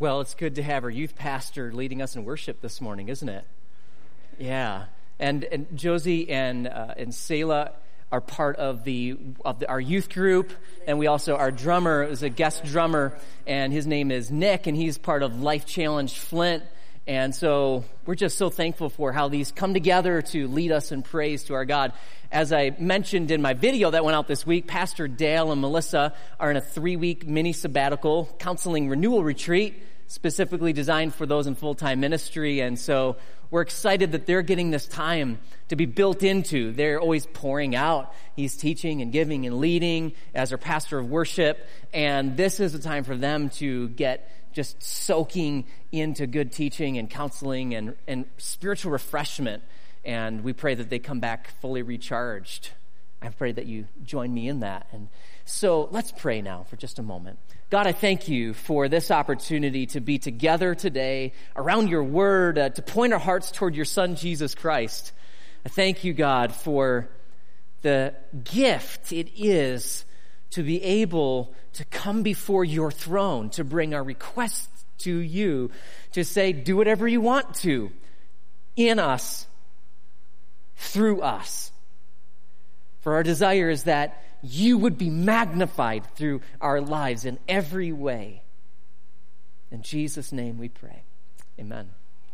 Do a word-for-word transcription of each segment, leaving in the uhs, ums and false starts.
Well, it's good to have our youth pastor leading us in worship this morning, isn't it? Yeah. And and Josie and uh, and Selah are part of the of the, our youth group, and we also, our drummer is a guest drummer, and his name is Nick, and he's part of Life Challenge Flint. And so we're just so thankful for how these come together to lead us in praise to our God. As I mentioned in my video that went out this week, Pastor Dale and Melissa are in a three-week mini sabbatical counseling renewal retreat, specifically designed for those in full-time ministry. And so we're excited that they're getting this time to be built into. They're always pouring out. He's teaching and giving and leading as our pastor of worship. And this is a time for them to get just soaking into good teaching and counseling and, and spiritual refreshment. And we pray that they come back fully recharged. I pray that you join me in that. And so let's pray now for just a moment. God, I thank you for this opportunity to be together today around your word, uh, to point our hearts toward your son, Jesus Christ. I thank you, God, for the gift it is to be able to come before your throne, to bring our requests to you, to say, do whatever you want to in us, through us. For our desire is that you would be magnified through our lives in every way. In Jesus' name we pray. Amen.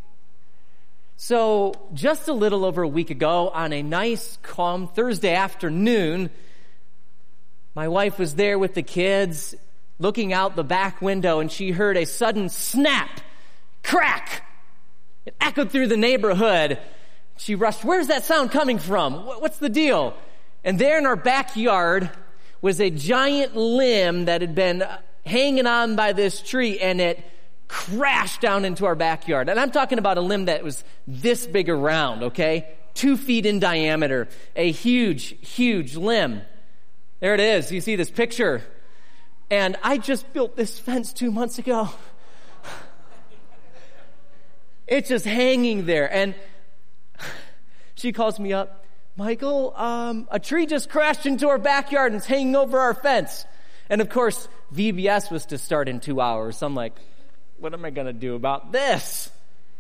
So, just a little over a week ago, on a nice, calm Thursday afternoon, my wife was there with the kids, looking out the back window, and she heard a sudden snap, crack. It echoed through the neighborhood. She rushed, "Where's that sound coming from? What's the deal?" And there in our backyard was a giant limb that had been hanging on by this tree, and it crashed down into our backyard. And I'm talking about a limb that was this big around, okay? Two feet in diameter. A huge, huge limb. There it is. You see this picture. And I just built this fence two months ago. It's just hanging there. And she calls me up, "Michael, um, a tree just crashed into our backyard and it's hanging over our fence." And of course, V B S was to start in two hours. So I'm like, what am I going to do about this?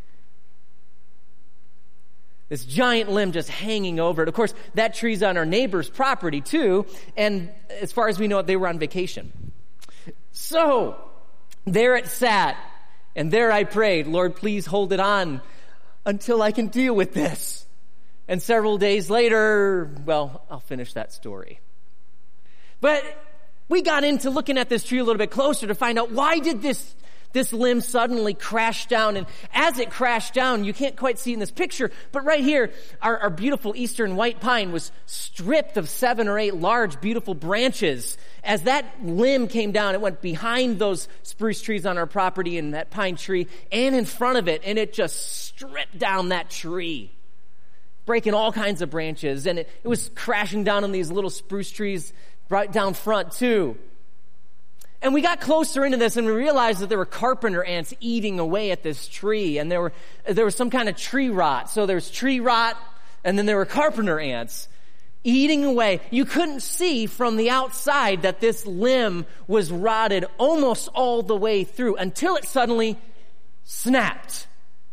This giant limb just hanging over it. Of course, that tree's on our neighbor's property too. And as far as we know, they were on vacation. So there it sat. And there I prayed, "Lord, please hold it on until I can deal with this." And several days later, well, I'll finish that story. But we got into looking at this tree a little bit closer to find out, why did this, this limb suddenly crash down? And as it crashed down, you can't quite see in this picture, but right here, our, our beautiful eastern white pine was stripped of seven or eight large, beautiful branches. As that limb came down, it went behind those spruce trees on our property and that pine tree and in front of it, and it just stripped down that tree, breaking all kinds of branches, and it, it was crashing down on these little spruce trees right down front too. And we got closer into this, and we realized that there were carpenter ants eating away at this tree, and there were there was some kind of tree rot. So there's tree rot, and then there were carpenter ants eating away. You couldn't see from the outside that this limb was rotted almost all the way through until it suddenly snapped.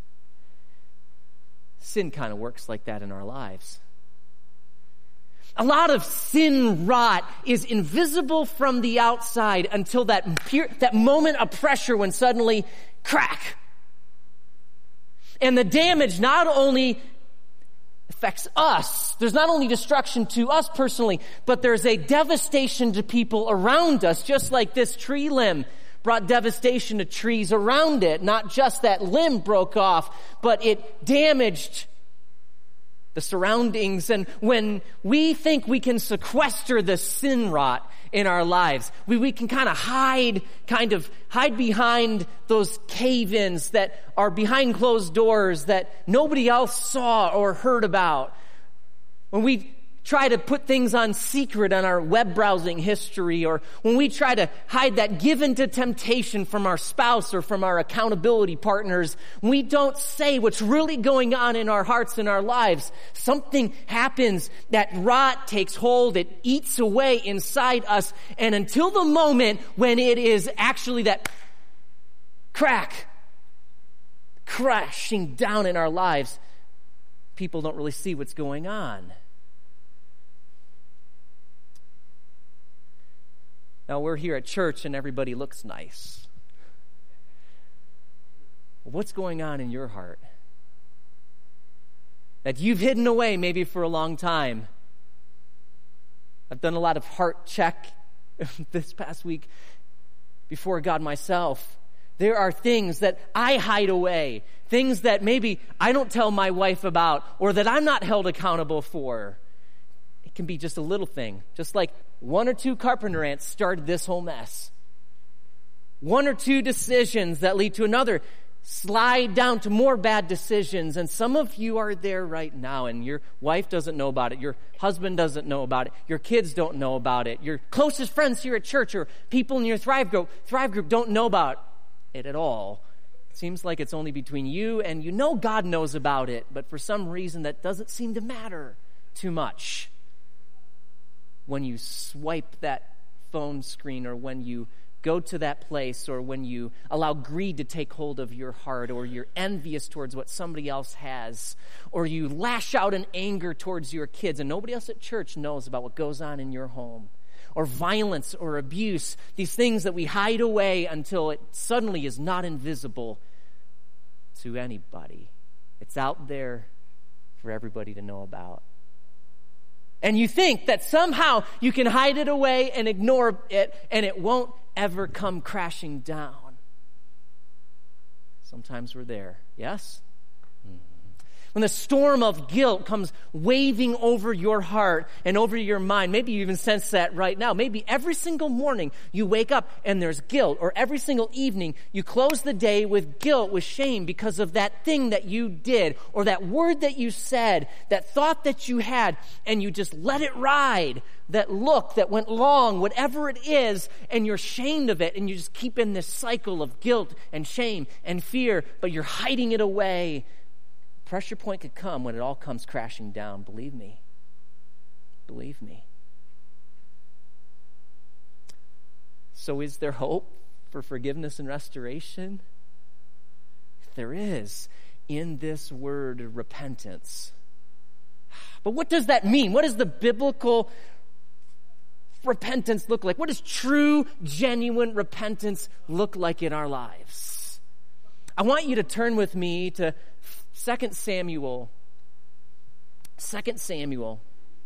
Sin kind of works like that in our lives. A lot of sin rot is invisible from the outside until that, that moment of pressure when suddenly, crack. And the damage not only affects us, there's not only destruction to us personally, but there's a devastation to people around us, just like this tree limb brought devastation to trees around it. Not just that limb broke off, but it damaged the surroundings. And when we think we can sequester the sin rot in our lives, we, we can kind of hide, kind of hide behind those cave-ins that are behind closed doors that nobody else saw or heard about. When we try to put things on secret on our web browsing history, or when we try to hide that given to temptation from our spouse or from our accountability partners, we don't say what's really going on in our hearts and our lives. Something happens, that rot takes hold, it eats away inside us, and until the moment when it is actually that crack, crashing down in our lives, people don't really see what's going on. Now, we're here at church and everybody looks nice. What's going on in your heart that you've hidden away maybe for a long time? I've done a lot of heart check this past week before God myself. There are things that I hide away, things that maybe I don't tell my wife about or that I'm not held accountable for. It can be just a little thing, just like one or two carpenter ants started this whole mess. One or two decisions that lead to another slide down to more bad decisions. And some of you are there right now, and your wife doesn't know about it. Your husband doesn't know about it. Your kids don't know about it. Your closest friends here at church or people in your Thrive group, Thrive group don't know about it at all. It seems like it's only between you, and you know God knows about it, but for some reason that doesn't seem to matter too much. When you swipe that phone screen, or when you go to that place, or when you allow greed to take hold of your heart, or you're envious towards what somebody else has, or you lash out in anger towards your kids and nobody else at church knows about what goes on in your home, or violence or abuse, these things that we hide away until it suddenly is not invisible to anybody. It's out there for everybody to know about. And you think that somehow you can hide it away and ignore it, and it won't ever come crashing down. Sometimes we're there, yes? Mm-hmm. When the storm of guilt comes waving over your heart and over your mind, maybe you even sense that right now. Maybe every single morning you wake up and there's guilt, or every single evening you close the day with guilt, with shame because of that thing that you did, or that word that you said, that thought that you had, and you just let it ride. That look that went long, whatever it is, and you're ashamed of it, and you just keep in this cycle of guilt and shame and fear, but you're hiding it away. Pressure point could come when it all comes crashing down. Believe me. Believe me. So is there hope for forgiveness and restoration? There is in this word repentance. But what does that mean? What does the biblical repentance look like? What does true, genuine repentance look like in our lives? I want you to turn with me to Second Samuel. Second Samuel.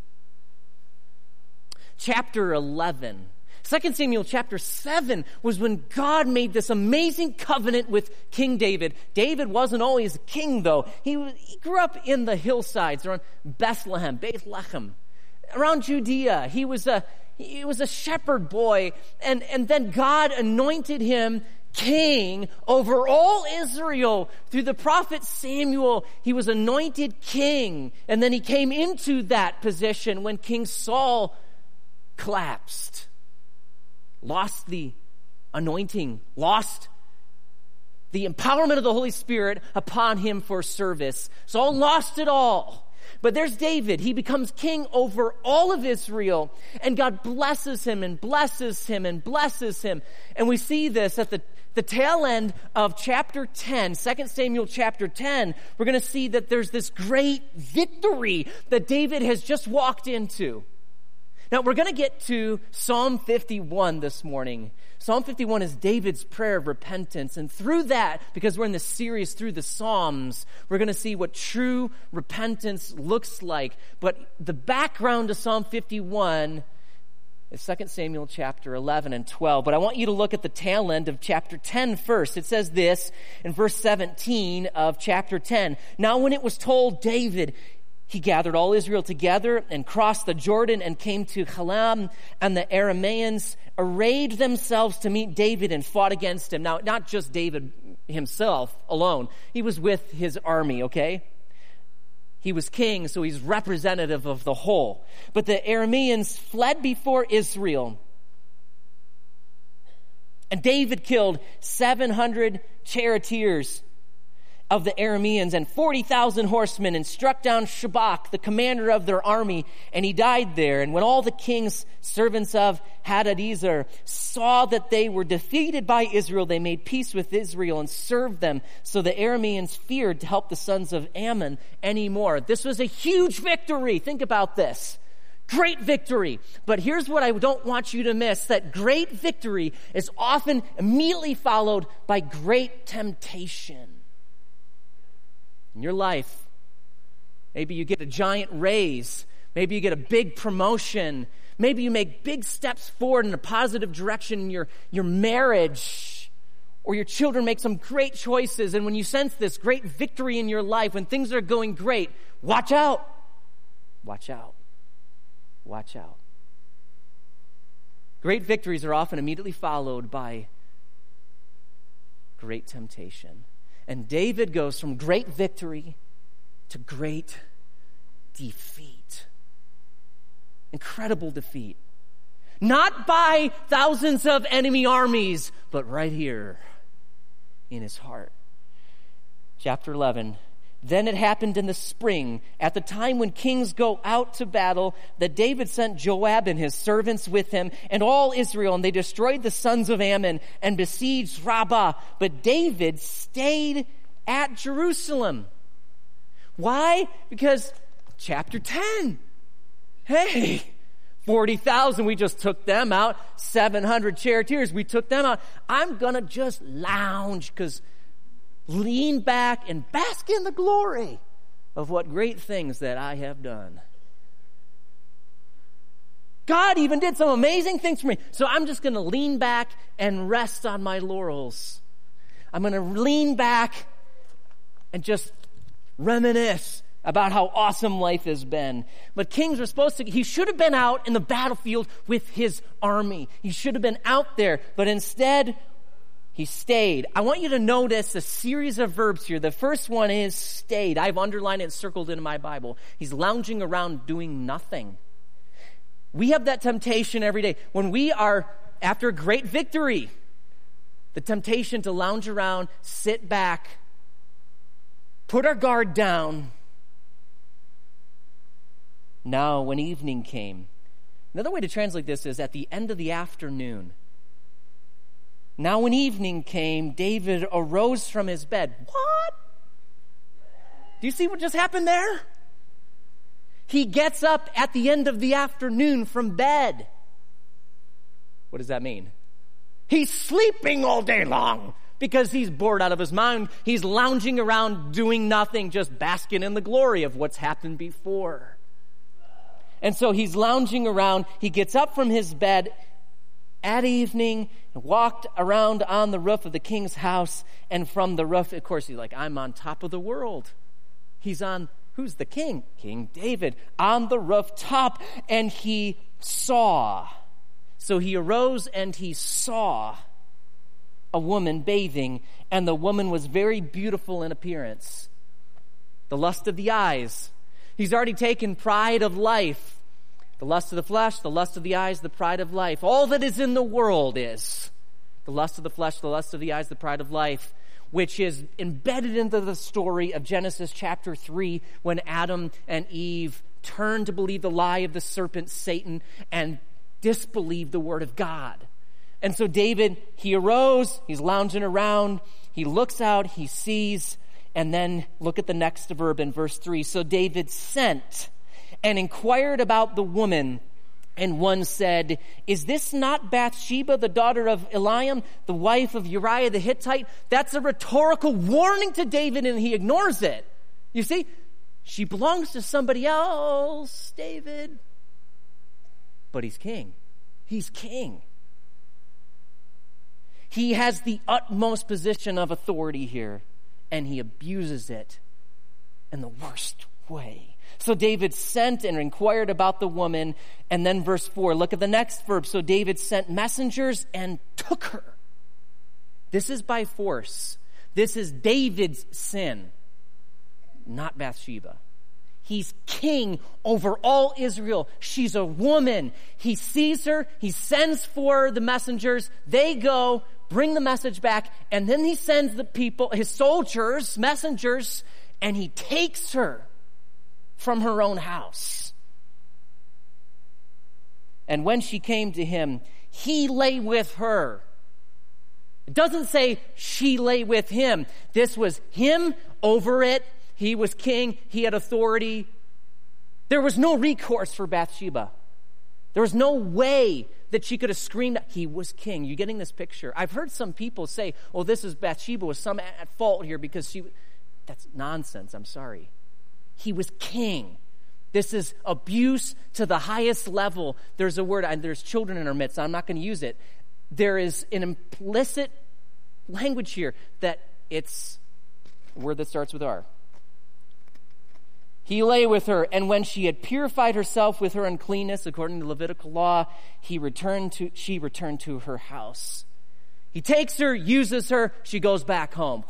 Chapter eleven. Second Samuel chapter seven was when God made this amazing covenant with King David. David wasn't always a king, though. He, was, he grew up in the hillsides around Bethlehem, Bethlehem, around Judea. He was a he was a shepherd boy, and, and then God anointed him king over all Israel through the prophet Samuel. He was anointed king, and then he came into that position when King Saul collapsed, lost the anointing, lost the empowerment of the Holy Spirit upon him for service. Saul lost it all. But there's David. He becomes king over all of Israel, and God blesses him and blesses him and blesses him. And we see this at the, the tail end of chapter ten, Second Samuel chapter ten. We're going to see that there's this great victory that David has just walked into. Now, we're going to get to Psalm fifty-one this morning. Psalm fifty-one is David's prayer of repentance. And through that, because we're in this series through the Psalms, we're going to see what true repentance looks like. But the background to Psalm fifty-one is Second Samuel chapter eleven and twelve. But I want you to look at the tail end of chapter ten first. It says this in verse seventeen of chapter ten. Now when it was told David, he gathered all Israel together and crossed the Jordan and came to Halam, and the Arameans arrayed themselves to meet David and fought against him. Now, not just David himself alone. He was with his army, okay? He was king, so he's representative of the whole. But the Arameans fled before Israel. And David killed seven hundred charioteers of the Arameans and forty thousand horsemen, and struck down Shabak, the commander of their army, and he died there. And when all the king's servants of Hadadezer saw that they were defeated by Israel, they made peace with Israel and served them. So the Arameans feared to help the sons of Ammon anymore. This was a huge victory. Think about this. Great victory. But here's what I don't want you to miss, that great victory is often immediately followed by great temptation. In your life, maybe you get a giant raise, maybe you get a big promotion, maybe you make big steps forward in a positive direction in your, your marriage, or your children make some great choices, and when you sense this great victory in your life, when things are going great, watch out. Watch out. Watch out. Great victories are often immediately followed by great temptation. And David goes from great victory to great defeat. Incredible defeat. Not by thousands of enemy armies, but right here in his heart. Chapter eleven. Then it happened in the spring, at the time when kings go out to battle, that David sent Joab and his servants with him and all Israel, and they destroyed the sons of Ammon and besieged Rabbah. But David stayed at Jerusalem. Why? Because chapter ten. Hey, forty thousand, we just took them out. seven hundred charioteers, we took them out. I'm going to just lounge because lean back and bask in the glory of what great things that I have done. God even did some amazing things for me. So I'm just going to lean back and rest on my laurels. I'm going to lean back and just reminisce about how awesome life has been. But kings were supposed to, he should have been out in the battlefield with his army. He should have been out there, but instead, he stayed. I want you to notice a series of verbs here. The first one is stayed. I've underlined it and circled it in my Bible. He's lounging around doing nothing. We have that temptation every day. When we are after a great victory, the temptation to lounge around, sit back, put our guard down. Now, when evening came, another way to translate this is at the end of the afternoon. Now when evening came, David arose from his bed. What? Do you see what just happened there? He gets up at the end of the afternoon from bed. What does that mean? He's sleeping all day long because he's bored out of his mind. He's lounging around doing nothing, just basking in the glory of what's happened before. And so he's lounging around. He gets up from his bed at evening and walked around on the roof of the king's house. And from the roof, of course, he's like, I'm on top of the world. He's on, who's the king? King David, on the rooftop. And he saw. So he arose and he saw a woman bathing. And the woman was very beautiful in appearance. The lust of the eyes. He's already taken pride of life. The lust of the flesh, the lust of the eyes, the pride of life. All that is in the world is the lust of the flesh, the lust of the eyes, the pride of life, which is embedded into the story of Genesis chapter three when Adam and Eve turned to believe the lie of the serpent, Satan, and disbelieved the word of God. And so David, he arose, he's lounging around, he looks out, he sees, and then look at the next verb in verse three. So David sent and inquired about the woman, and one said, is this not Bathsheba, the daughter of Eliam, the wife of Uriah the Hittite? That's a rhetorical warning to David, and he ignores it. You see, she belongs to somebody else, David. But he's king. He's king. He has the utmost position of authority here, and he abuses it in the worst way. So David sent and inquired about the woman. And then verse four, look at the next verb. So David sent messengers and took her. This is by force. This is David's sin, not Bathsheba. He's king over all Israel. She's a woman. He sees her. He sends for the messengers. They go, bring the message back, and then he sends the people, his soldiers, messengers, and he takes her from her own house. And when she came to him, he lay with her. It doesn't say she lay with him. This was him over it. He was king. He had authority. There was no recourse for Bathsheba. There was no way that she could have screamed, he was king. You getting this picture? I've heard some people say, oh, this is Bathsheba was some at fault here because she... That's nonsense. I'm sorry. He was king. This is abuse to the highest level. There's a word, and there's children in our midst. I'm not going to use it. There is an implicit language here that it's a word that starts with R. He lay with her, and when she had purified herself with her uncleanness, according to Levitical law, he returned to, she returned to her house. He takes her, uses her, she goes back home.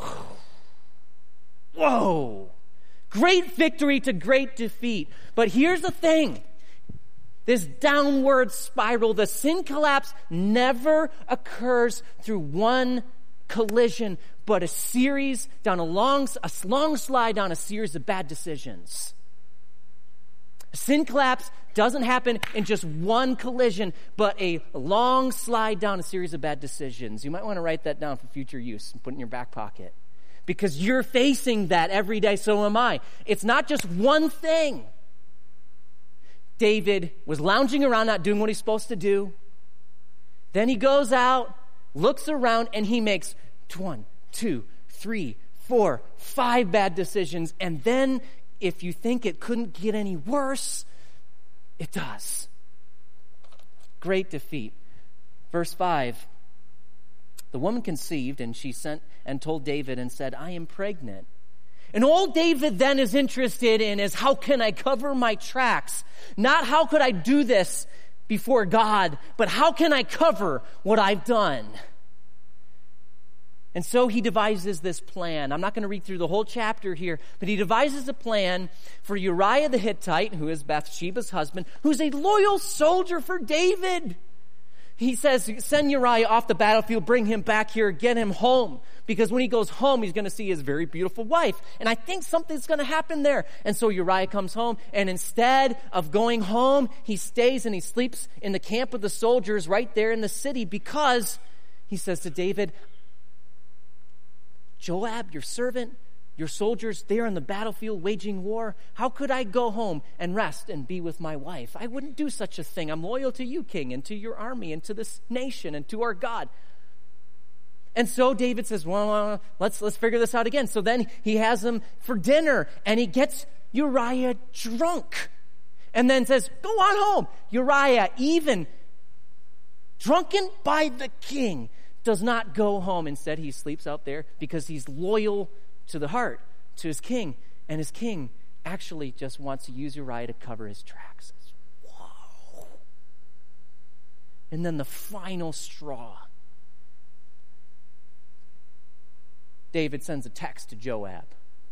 Whoa! Great victory to great defeat. But here's the thing. This downward spiral, the sin collapse never occurs through one collision, but a series down a long, a long slide down a series of bad decisions. Sin collapse doesn't happen in just one collision, but a long slide down a series of bad decisions. You might want to write that down for future use and put it in your back pocket. Because you're facing that every day, so am I. It's not just one thing. David was lounging around, not doing what he's supposed to do. Then he goes out, looks around, and he makes one, two, three, four, five bad decisions. And then, if you think it couldn't get any worse, it does. Great defeat. Verse five. The woman conceived, and she sent and told David and said, I am pregnant. And all David then is interested in is, how can I cover my tracks? Not how could I do this before God, but how can I cover what I've done? And so he devises this plan. I'm not going to read through the whole chapter here, but he devises a plan for Uriah the Hittite, who is Bathsheba's husband, who's a loyal soldier for David. He says, send Uriah off the battlefield, bring him back here, get him home. Because when he goes home, he's going to see his very beautiful wife. And I think something's going to happen there. And so Uriah comes home, and instead of going home, he stays and he sleeps in the camp of the soldiers right there in the city, because he says to David, Joab, your servant, your soldiers, they are on the battlefield waging war. How could I go home and rest and be with my wife? I wouldn't do such a thing. I'm loyal to you, king, and to your army, and to this nation, and to our God. And so David says, well, let's, let's figure this out again. So then he has them for dinner, and he gets Uriah drunk. And then says, go on home. Uriah, even drunken by the king, does not go home. Instead, he sleeps out there because he's loyal to the heart, to his king. And his king actually just wants to use Uriah to cover his tracks. Wow. And then the final straw. David sends a text to Joab.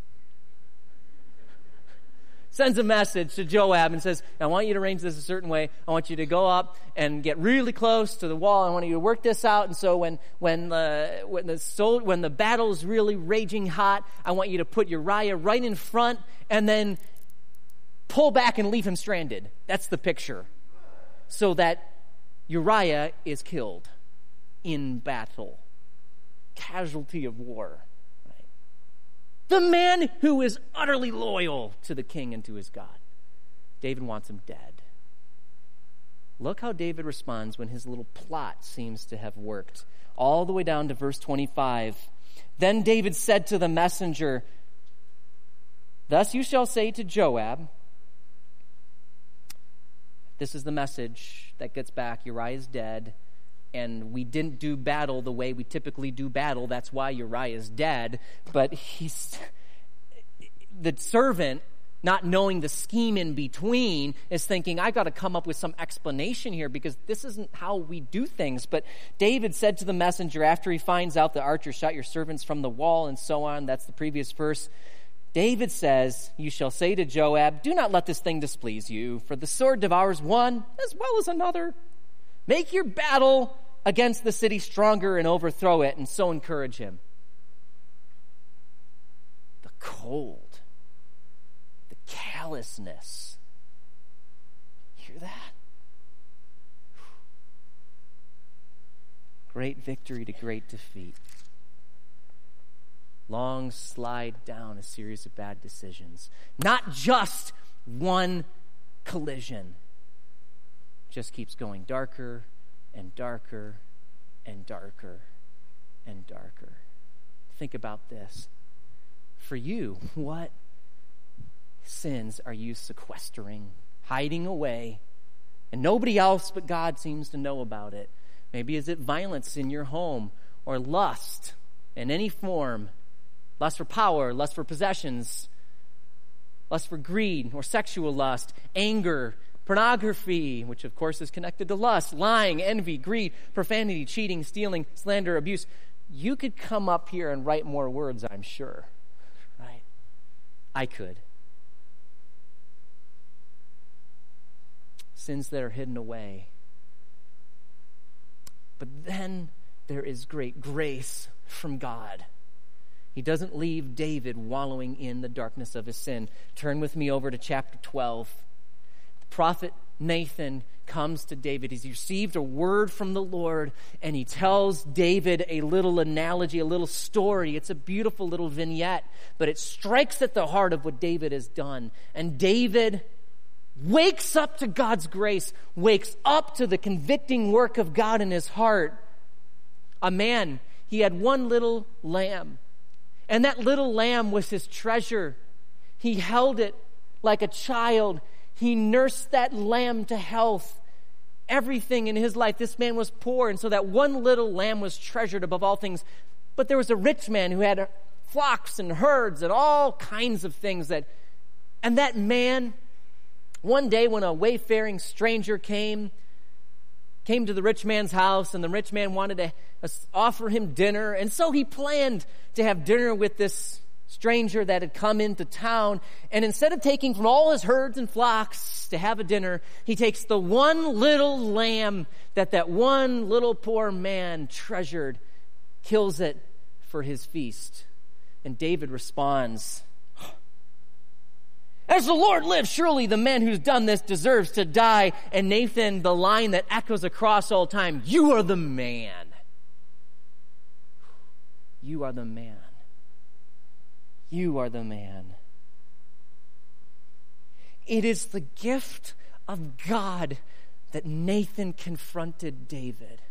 Sends a message to Joab and says, I want you to arrange this a certain way. I want you to go up and get really close to the wall. I want you to work this out. And so when when the when the soul, when the battle is really raging hot, I want you to put Uriah right in front and then pull back and leave him stranded. That's the picture. So that Uriah is killed in battle. Casualty of war. The man who is utterly loyal to the king and to his God. David wants him dead. Look how David responds when his little plot seems to have worked. All the way down to verse twenty-five. Then David said to the messenger, thus you shall say to Joab, this is the message that gets back, Uriah is dead, and we didn't do battle the way we typically do battle. That's why Uriah is dead. But he's the servant, not knowing the scheme in between, is thinking, I got to come up with some explanation here because this isn't how we do things. But David said to the messenger after he finds out the archer shot your servants from the wall and so on, that's the previous verse, David says, you shall say to Joab, do not let this thing displease you, for the sword devours one as well as another. Make your battle against the city stronger and overthrow it, and so encourage him. The cold, the callousness. Hear that? Great victory to great defeat. Long slide down a series of bad decisions. Not just one collision. Just keeps going darker and darker and darker and darker. Think about this. For you, what sins are you sequestering, hiding away, and nobody else but God seems to know about it? Maybe is it violence in your home, or lust in any form, lust for power, lust for possessions, lust for greed or sexual lust, anger, pornography, which of course is connected to lust, lying, envy, greed, profanity, cheating, stealing, slander, abuse. You could come up here and write more words, I'm sure. Right? I could. Sins that are hidden away. But then there is great grace from God. He doesn't leave David wallowing in the darkness of his sin. Turn with me over to chapter twelve. The prophet Nathan comes to David. He's received a word from the Lord, and he tells David a little analogy, a little story. It's a beautiful little vignette, but it strikes at the heart of what David has done. And David wakes up to God's grace, wakes up to the convicting work of God in his heart. A man, he had one little lamb, and that little lamb was his treasure. He held it like a child. He nursed that lamb to health. Everything in his life, this man was poor, and so that one little lamb was treasured above all things. But there was a rich man who had flocks and herds and all kinds of things that, and that man, one day when a wayfaring stranger came, came to the rich man's house, and the rich man wanted to offer him dinner, and so he planned to have dinner with this stranger that had come into town, and instead of taking from all his herds and flocks to have a dinner, he takes the one little lamb that that one little poor man treasured, kills it for his feast. And David responds, "As the Lord lives, surely the man who's done this deserves to die." And Nathan, the line that echoes across all time, "You are the man. You are the man. You are the man." It is the gift of God that Nathan confronted David.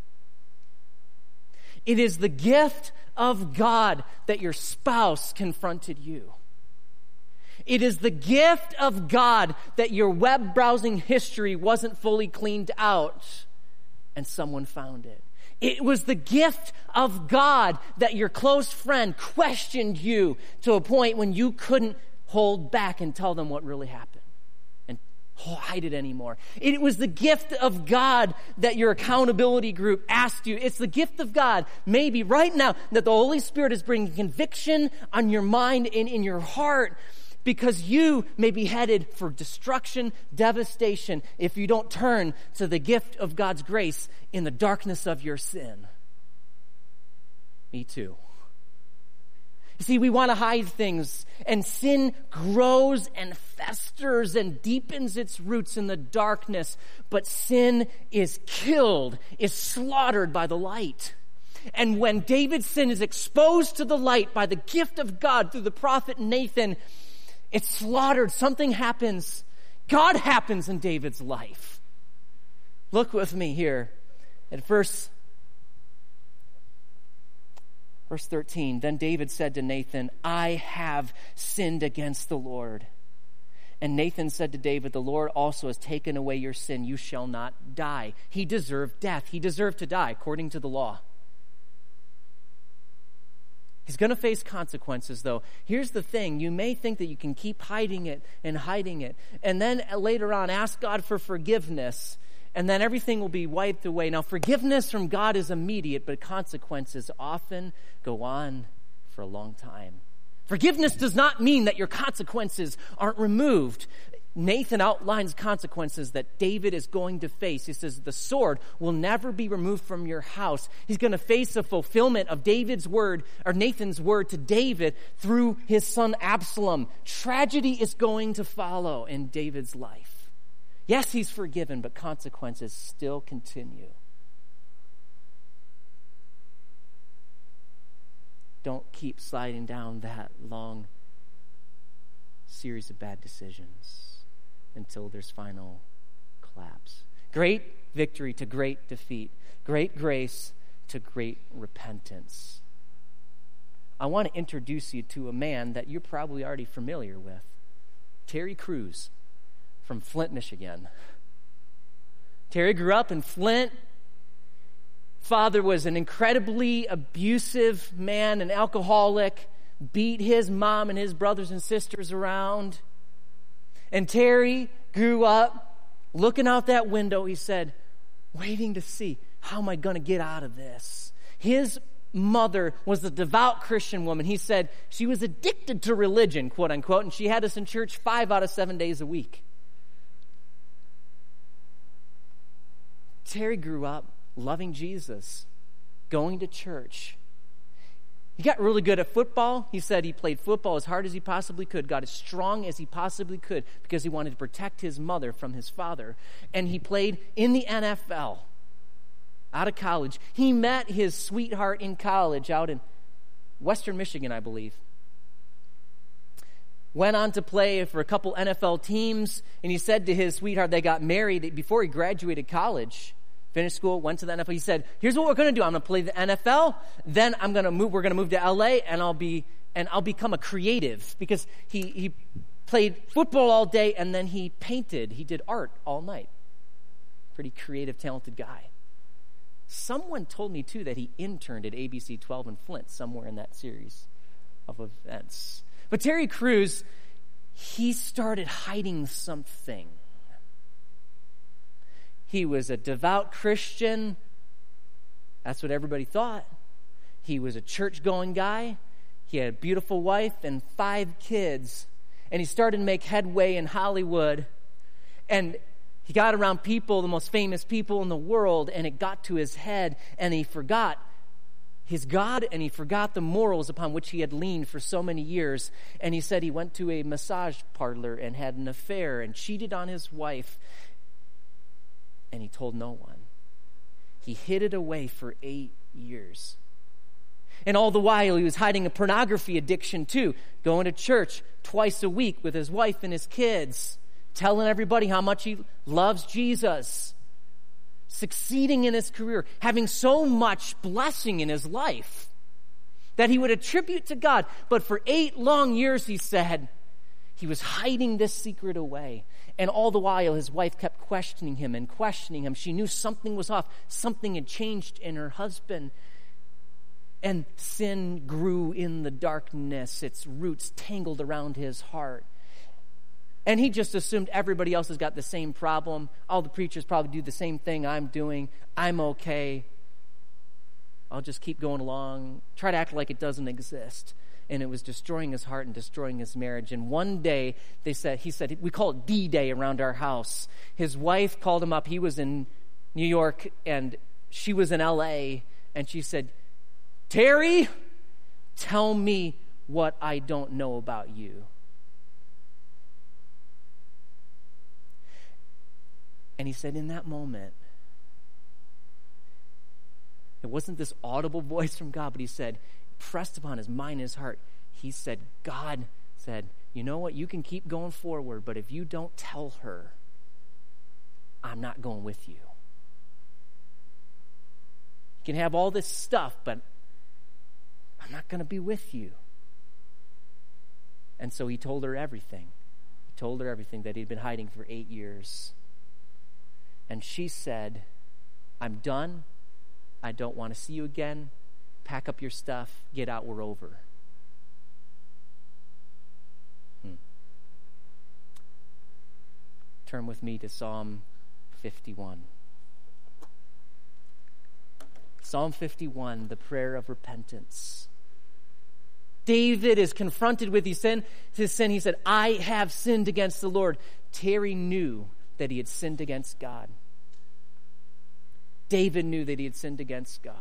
It is the gift of God that your spouse confronted you. It is the gift of God that your web browsing history wasn't fully cleaned out and someone found it. It was the gift of God that your close friend questioned you to a point when you couldn't hold back and tell them what really happened and hide it anymore. It was the gift of God that your accountability group asked you. It's the gift of God, maybe right now, that the Holy Spirit is bringing conviction on your mind and in your heart, because you may be headed for destruction, devastation, if you don't turn to the gift of God's grace in the darkness of your sin. Me too. You see, we want to hide things, and sin grows and festers and deepens its roots in the darkness, but sin is killed, is slaughtered by the light. And when David's sin is exposed to the light by the gift of God through the prophet Nathan, it's slaughtered. Something happens. God happens in David's life. Look with me here at verse, verse thirteen. Then David said to Nathan, "I have sinned against the Lord." And Nathan said to David, "The Lord also has taken away your sin. You shall not die." He deserved death. He deserved to die according to the law. He's going to face consequences, though. Here's the thing. You may think that you can keep hiding it and hiding it, and then later on ask God for forgiveness, and then everything will be wiped away. Now, forgiveness from God is immediate, but consequences often go on for a long time. Forgiveness does not mean that your consequences aren't removed. Nathan outlines consequences that David is going to face. He says, the sword will never be removed from your house. He's going to face the fulfillment of David's word, or Nathan's word to David through his son Absalom. Tragedy is going to follow in David's life. Yes, he's forgiven, but consequences still continue. Don't keep sliding down that long series of bad decisions until there's final collapse. Great victory to great defeat. Great grace to great repentance. I want to introduce you to a man that you're probably already familiar with. Terry Crews from Flint, Michigan. Terry grew up in Flint. Father was an incredibly abusive man, an alcoholic, beat his mom and his brothers and sisters around. And Terry grew up looking out that window, he said, waiting to see, how am I going to get out of this? His mother was a devout Christian woman. He said she was addicted to religion, quote unquote, and she had us in church five out of seven days a week. Terry grew up loving Jesus, going to church. He got really good at football. He said he played football as hard as he possibly could, got as strong as he possibly could because he wanted to protect his mother from his father. And he played in the N F L out of college. He met his sweetheart in college out in Western Michigan, I believe. Went on to play for a couple N F L teams, and he said to his sweetheart, they got married before he graduated college. Finished school, went to the N F L. He said, here's what we're going to do. I'm going to play the N F L. Then I'm going to move. We're going to move to L A, and I'll be and I'll become a creative, because he he played football all day and then he painted. He did art all night. Pretty creative, talented guy. Someone told me too that he interned at A B C twelve in Flint, somewhere in that series of events. But Terry Crews, he started hiding something. He was a devout Christian. That's what everybody thought. He was a church-going guy. He had a beautiful wife and five kids. And he started to make headway in Hollywood. And he got around people, the most famous people in the world, and it got to his head, and he forgot his God, and he forgot the morals upon which he had leaned for so many years. And he said he went to a massage parlor and had an affair and cheated on his wife. And he told no one. He hid it away for eight years. And all the while, he was hiding a pornography addiction too, going to church twice a week with his wife and his kids, telling everybody how much he loves Jesus, succeeding in his career, having so much blessing in his life that he would attribute to God. But for eight long years, he said, he was hiding this secret away. And all the while, his wife kept questioning him and questioning him. She knew something was off. Something had changed in her husband. And sin grew in the darkness. Its roots tangled around his heart. And he just assumed everybody else has got the same problem. All the preachers probably do the same thing I'm doing. I'm okay. I'll just keep going along. Try to act like it doesn't exist. And it was destroying his heart and destroying his marriage. And one day, they said, he said, we call it D-Day around our house. His wife called him up. He was in New York, and she was in L A, and she said, Terry, tell me what I don't know about you. And he said, in that moment, it wasn't this audible voice from God, but he said, pressed upon his mind and his heart, he said, God said, you know what, you can keep going forward, but if you don't tell her, I'm not going with you. You can have all this stuff, but I'm not going to be with you. And so he told her everything. He told her everything that he'd been hiding for eight years. And she said, I'm done. I don't want to see you again. Pack up your stuff, get out, we're over. Hmm. Turn with me to Psalm fifty-one. Psalm fifty-one, the prayer of repentance. David is confronted with his sin, his sin. He said, I have sinned against the Lord. Terry knew that he had sinned against God. David knew that he had sinned against God.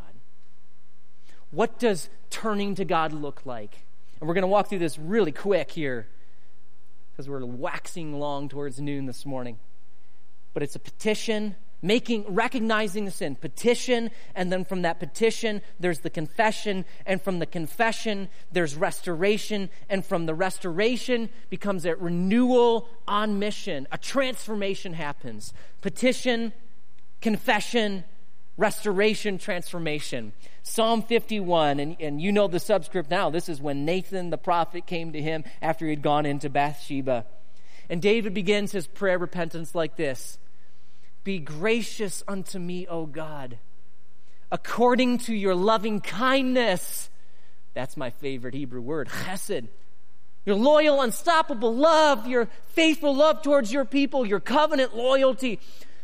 What does turning to God look like? And we're going to walk through this really quick here because we're waxing long towards noon this morning. But it's a petition, making, recognizing the sin, petition, and then from that petition, there's the confession, and from the confession, there's restoration, and from the restoration becomes a renewal on mission. A transformation happens. Petition, confession, restoration, transformation. Psalm fifty-one, and, and you know the subscript now. This is when Nathan the prophet came to him after he had gone into Bathsheba. And David begins his prayer of repentance like this. Be gracious unto me, O God, according to your loving kindness. That's my favorite Hebrew word, chesed. Your loyal, unstoppable love, your faithful love towards your people, your covenant loyalty.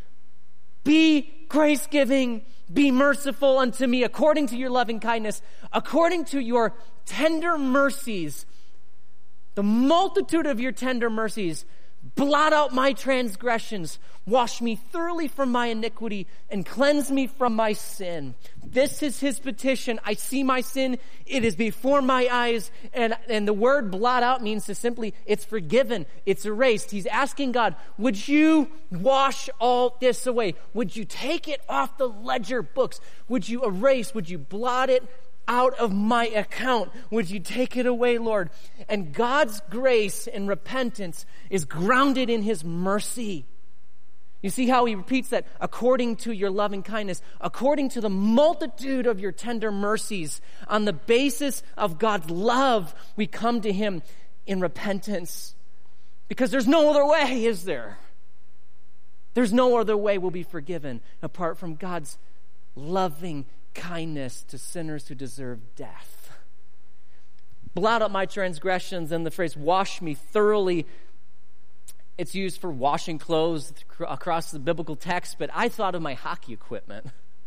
Be grace-giving, be merciful unto me according to your loving kindness, according to your tender mercies, the multitude of your tender mercies. Blot out my transgressions, wash me thoroughly from my iniquity, and cleanse me from my sin. This is his petition. I see my sin. It is before my eyes. And, and the word blot out means to simply, it's forgiven. It's erased. He's asking God, would you wash all this away? Would you take it off the ledger books? Would you erase? Would you blot it out of my account? Would you take it away, Lord? And God's grace and repentance is grounded in his mercy. You see how he repeats that? According to your loving kindness, according to the multitude of your tender mercies. On the basis of God's love, we come to him in repentance. Because there's no other way, is there? There's no other way we'll be forgiven apart from God's loving kindness to sinners who deserve death. Blot out my transgressions, and the phrase wash me thoroughly, it's used for washing clothes across the biblical text, but I thought of my hockey equipment.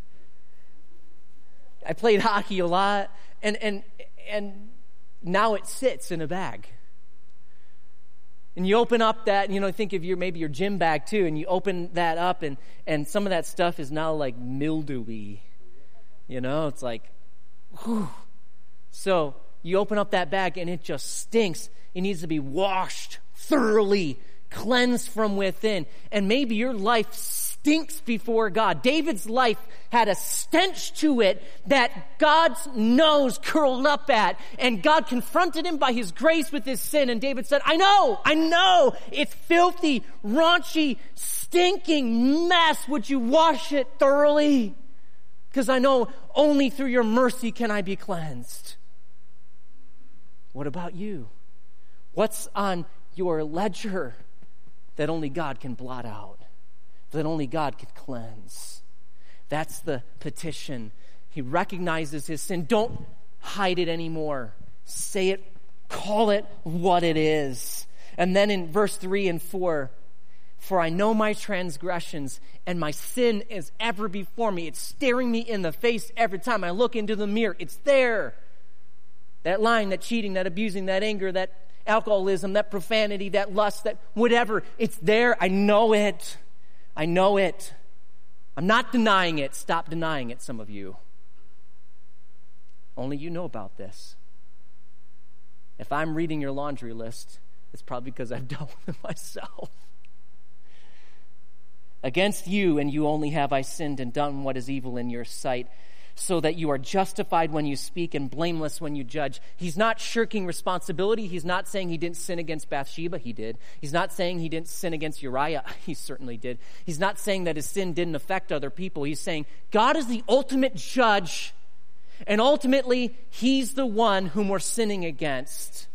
I played hockey a lot, and and and now it sits in a bag. And you open up that, you know, think of your maybe your gym bag too, and you open that up, and and some of that stuff is now like mildewy. You know, it's like, whew. So you open up that bag and it just stinks. It needs to be washed thoroughly, cleansed from within. And maybe your life stinks before God. David's life had a stench to it that God's nose curled up at. And God confronted him by his grace with his sin. And David said, I know, I know, it's filthy, raunchy, stinking mess. Would you wash it thoroughly? Because I know only through your mercy can I be cleansed. What about you? What's on your ledger that only God can blot out, that only God can cleanse? That's the petition. He recognizes his sin. Don't hide it anymore. Say it, call it what it is. And then in verse three and four, for I know my transgressions, and my sin is ever before me. It's staring me in the face every time I look into the mirror. It's there. That lying, that cheating, that abusing, that anger, that alcoholism, that profanity, that lust, that whatever. It's there. I know it. I know it. I'm not denying it. Stop denying it, some of you. Only you know about this. If I'm reading your laundry list, it's probably because I've dealt with it myself. Against you and you only have I sinned and done what is evil in your sight, so that you are justified when you speak and blameless when you judge. He's not shirking responsibility. He's not saying he didn't sin against Bathsheba. He did. He's not saying he didn't sin against Uriah. He certainly did. He's not saying that his sin didn't affect other people. He's saying God is the ultimate judge, and ultimately he's the one whom we're sinning against.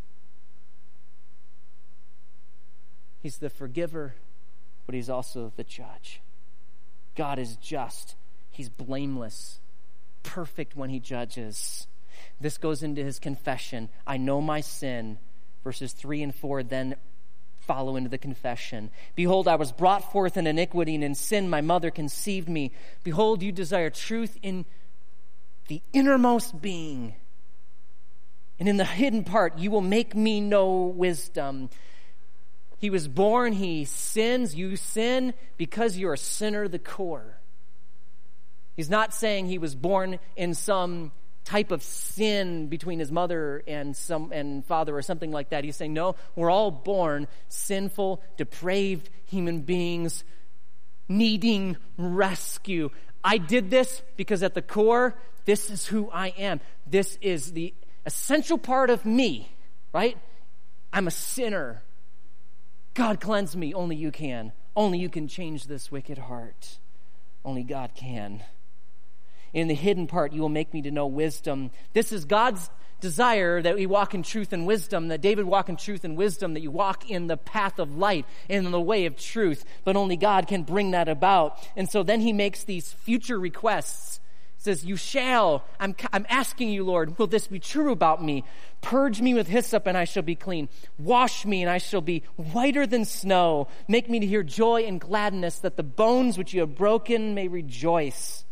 He's the forgiver, but he's also the judge. God is just. He's blameless, perfect when he judges. This goes into his confession. I know my sin. Verses three and four then follow into the confession. Behold, I was brought forth in iniquity, and in sin my mother conceived me. Behold, you desire truth in the innermost being, And in the hidden part, you will make me know wisdom. He was born, he sins, you sin because you're a sinner, the core. He's not saying he was born in some type of sin between his mother and some and father or something like that. He's saying, no, we're all born sinful, depraved human beings needing rescue. I did this because at the core, this is who I am. This is the essential part of me, right? I'm a sinner. God, cleanse me. Only you can. Only you can change this wicked heart. Only God can. In the hidden part, you will make me to know wisdom. This is God's desire, that we walk in truth and wisdom, that David walk in truth and wisdom, that you walk in the path of light, in the way of truth. But only God can bring that about. And so then he makes these future requests. He says, you shall, I'm, I'm asking you, Lord, will this be true about me? Purge me with hyssop and I shall be clean. Wash me and I shall be whiter than snow. Make me to hear joy and gladness, that the bones which you have broken may rejoice.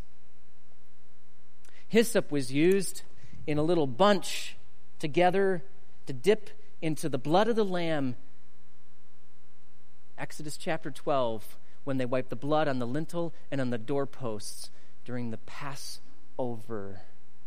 Hyssop was used in a little bunch together to dip into the blood of the lamb. Exodus chapter twelve, when they wiped the blood on the lintel and on the doorposts during the Passover.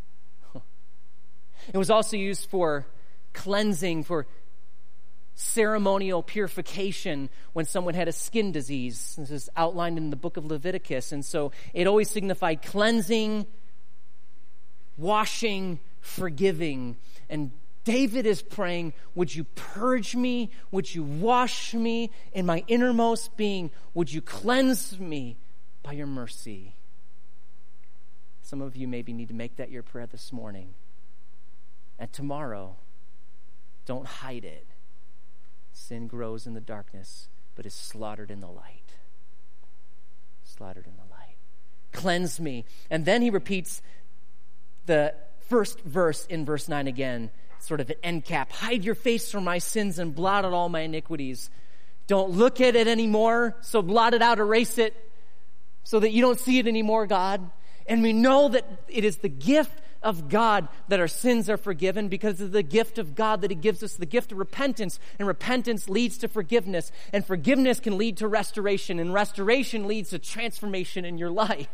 It was also used for cleansing, for ceremonial purification when someone had a skin disease. This is outlined in the book of Leviticus. And so it always signified cleansing, washing, forgiving. And David is praying, would you purge me? Would you wash me in my innermost being? Would you cleanse me by your mercy? Some of you maybe need to make that your prayer this morning. And tomorrow, don't hide it. Sin grows in the darkness, but is slaughtered in the light. Slaughtered in the light. Cleanse me. And then he repeats the first verse in verse nine again, sort of an end cap. Hide your face from my sins and blot out all my iniquities. Don't look at it anymore, so blot it out, erase it, so that you don't see it anymore, God. And we know that it is the gift of God that our sins are forgiven, because of the gift of God that he gives us, the gift of repentance. And repentance leads to forgiveness. And forgiveness can lead to restoration. And restoration leads to transformation in your life.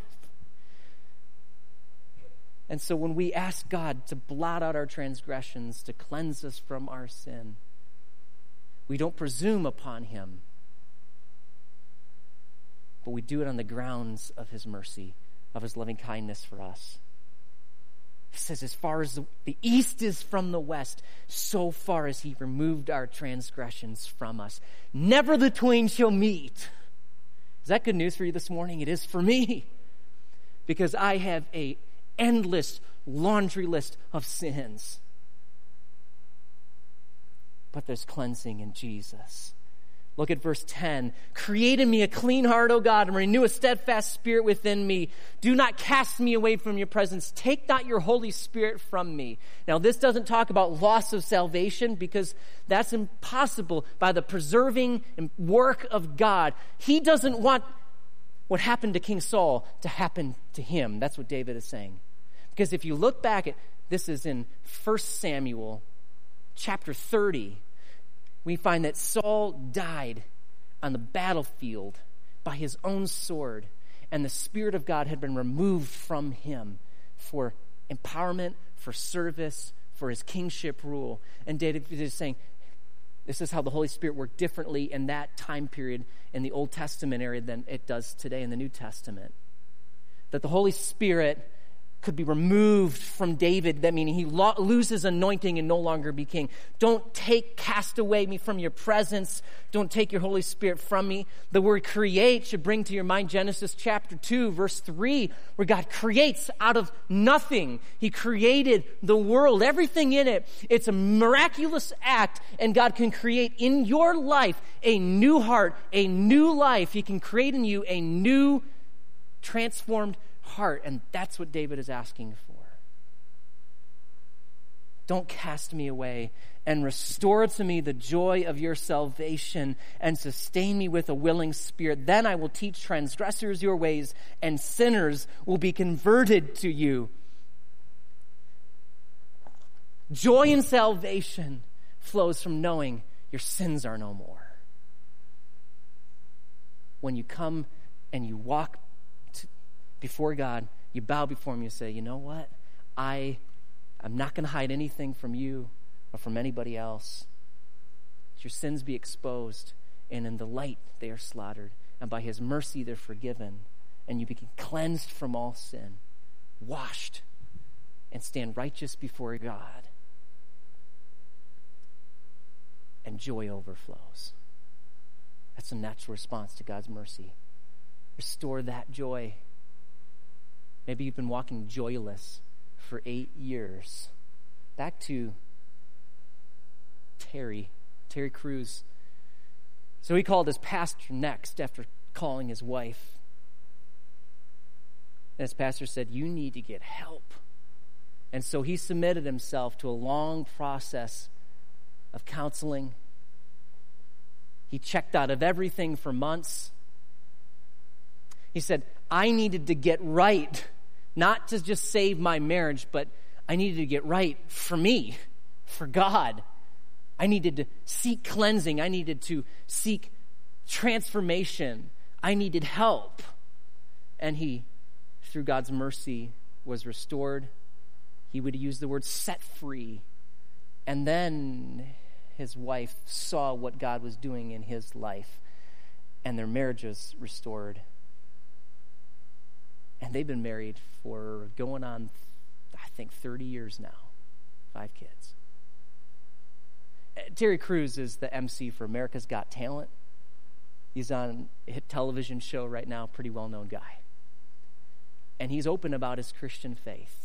And so when we ask God to blot out our transgressions, to cleanse us from our sin, we don't presume upon him, but we do it on the grounds of his mercy, of his loving kindness for us. He says, as far as the east is from the west, so far as he removed our transgressions from us. Never the twain shall meet. Is that good news for you this morning? It is for me. Because I have a endless laundry list of sins. But there's cleansing in Jesus. Look at verse ten. Create in me a clean heart, O God, and renew a steadfast spirit within me. Do not cast me away from your presence. Take not your Holy Spirit from me. Now, this doesn't talk about loss of salvation, because that's impossible by the preserving work of God. He doesn't want what happened to King Saul to happen to him. That's what David is saying. Because if you look back at, this is in First Samuel chapter thirty, we find that Saul died on the battlefield by his own sword, and the Spirit of God had been removed from him for empowerment, for service, for his kingship rule. And David is saying, this is how the Holy Spirit worked differently in that time period in the Old Testament area than it does today in the New Testament. That the Holy Spirit could be removed from David. That meaning he lo- loses anointing and no longer be king. Don't take, cast away me from your presence. Don't take your Holy Spirit from me. The word create should bring to your mind Genesis chapter two, verse three, where God creates out of nothing. He created the world, everything in it. It's a miraculous act, and God can create in your life a new heart, a new life. He can create in you a new, transformed heart, and that's what David is asking for. Don't cast me away, and restore to me the joy of your salvation, and sustain me with a willing spirit. Then I will teach transgressors your ways, and sinners will be converted to you. Joy in salvation flows from knowing your sins are no more. When you come and you walk to, before God, you bow before him, you say, you know what? I, I'm not going to hide anything from you or from anybody else. Your sins be exposed, and in the light they are slaughtered, and by his mercy they're forgiven, and you become cleansed from all sin, washed, and stand righteous before God. And joy overflows. That's a natural response to God's mercy. Restore that joy. Maybe you've been walking joyless for eight years. Back to Terry, Terry Crews. So he called his pastor next after calling his wife. And his pastor said, you need to get help. And so he submitted himself to a long process of counseling. He checked out of everything for months. He said, I needed to get right, not to just save my marriage, but I needed to get right for me, for God. I needed to seek cleansing. I needed to seek transformation. I needed help. And he, through God's mercy, was restored. He would use the word set free. And then his wife saw what God was doing in his life, and their marriage was restored. And they've been married for going on, I think, thirty years now. Five kids. Terry Crews is the M C for America's Got Talent. He's on a hit television show right now, pretty well-known guy. And he's open about his Christian faith.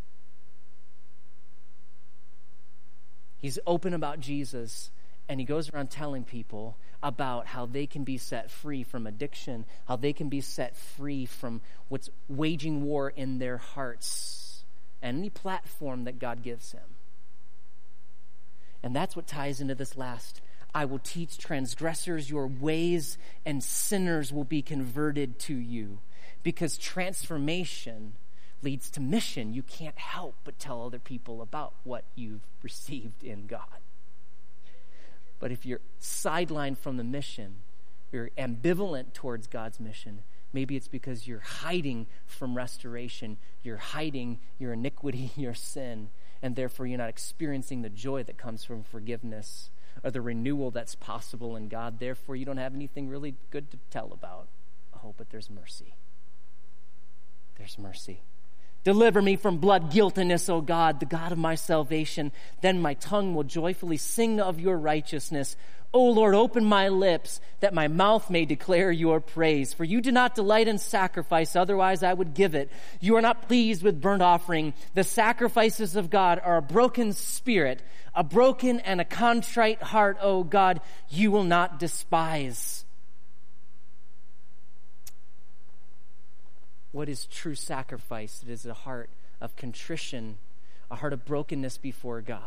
He's open about Jesus, and he goes around telling people about how they can be set free from addiction, how they can be set free from what's waging war in their hearts, and any platform that God gives him. And that's what ties into this last. I will teach transgressors your ways, and sinners will be converted to you. Because transformation leads to mission. You can't help but tell other people about what you've received in God. But if you're sidelined from the mission, you're ambivalent towards God's mission, maybe it's because you're hiding from restoration, you're hiding your iniquity, your sin, and therefore you're not experiencing the joy that comes from forgiveness or the renewal that's possible in God. Therefore, you don't have anything really good to tell about. Oh, but there's mercy. There's mercy. Deliver me from blood guiltiness, O God, the God of my salvation. Then my tongue will joyfully sing of your righteousness. O Lord, open my lips, that my mouth may declare your praise. For you do not delight in sacrifice, otherwise I would give it. You are not pleased with burnt offering. The sacrifices of God are a broken spirit, a broken and a contrite heart, O God, you will not despise. What is true sacrifice? It is a heart of contrition, a heart of brokenness before God.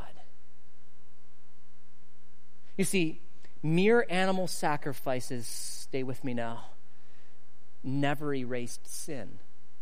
You see, mere animal sacrifices, stay with me now, never erased sin.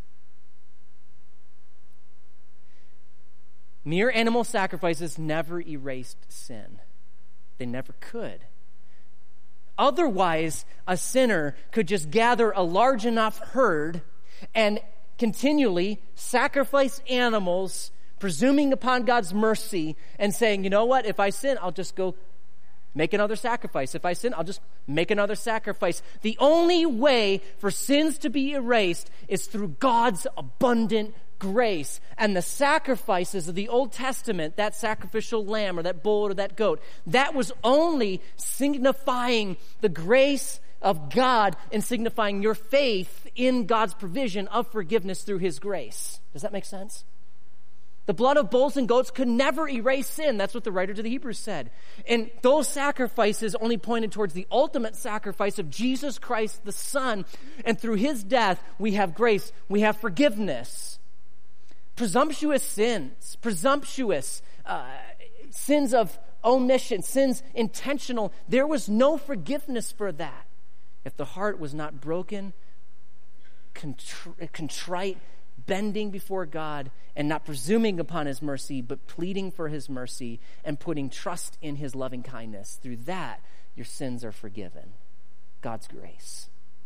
Mere animal sacrifices never erased sin. They never could. Otherwise, a sinner could just gather a large enough herd and continually sacrifice animals, presuming upon God's mercy and saying, you know what, if I sin, I'll just go make another sacrifice. If I sin, I'll just make another sacrifice. The only way for sins to be erased is through God's abundant grace. And the sacrifices of the Old Testament, that sacrificial lamb or that bull or that goat, that was only signifying the grace of God and signifying your faith in God's provision of forgiveness through his grace. Does that make sense? The blood of bulls and goats could never erase sin. That's what the writer to the Hebrews said. And those sacrifices only pointed towards the ultimate sacrifice of Jesus Christ, the Son. And through his death, we have grace. We have forgiveness. Presumptuous sins, presumptuous uh, sins of omission, sins intentional, there was no forgiveness for that. If the heart was not broken, contri- contrite, bending before God and not presuming upon his mercy, but pleading for his mercy and putting trust in his loving kindness. Through that, your sins are forgiven. God's grace.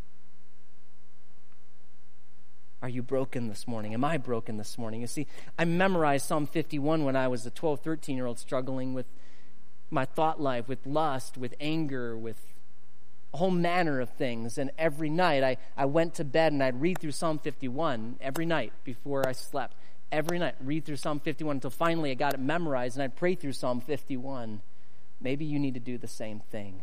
Are you broken this morning? Am I broken this morning? You see, I memorized Psalm fifty-one when I was a twelve, thirteen-year-old struggling with my thought life, with lust, with anger, with a whole manner of things. And every night I, I went to bed and I'd read through Psalm fifty-one every night before I slept. Every night, read through Psalm fifty-one until finally I got it memorized and I'd pray through Psalm fifty-one. Maybe you need to do the same thing.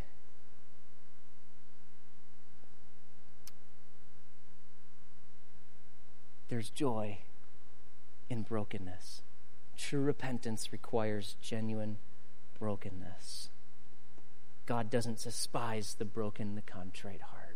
There's joy in brokenness. True repentance requires genuine brokenness. God doesn't despise the broken, the contrite heart.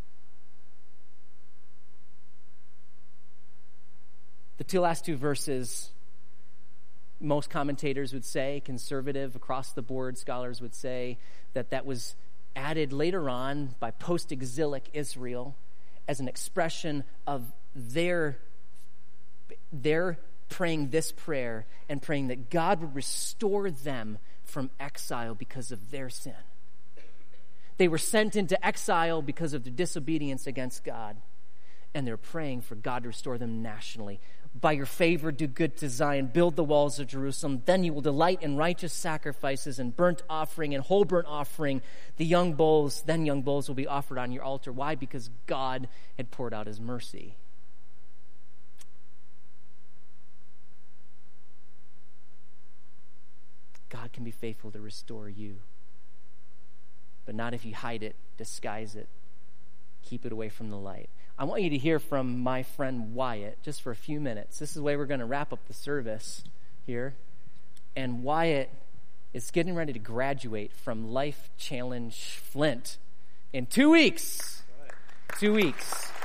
The two last two verses, most commentators would say, conservative, across the board scholars would say, that that was added later on by post-exilic Israel as an expression of their, their praying this prayer and praying that God would restore them from exile because of their sin. They were sent into exile because of their disobedience against God. And they're praying for God to restore them nationally. By your favor, do good to Zion, build the walls of Jerusalem. Then you will delight in righteous sacrifices and burnt offering and whole burnt offering. The young bulls, then young bulls will be offered on your altar. Why? Because God had poured out his mercy. God can be faithful to restore you. But not if you hide it, disguise it, keep it away from the light. I want you to hear from my friend Wyatt just for a few minutes. This is the way we're going to wrap up the service here. And Wyatt is getting ready to graduate from Life Challenge Flint in two weeks. Two weeks.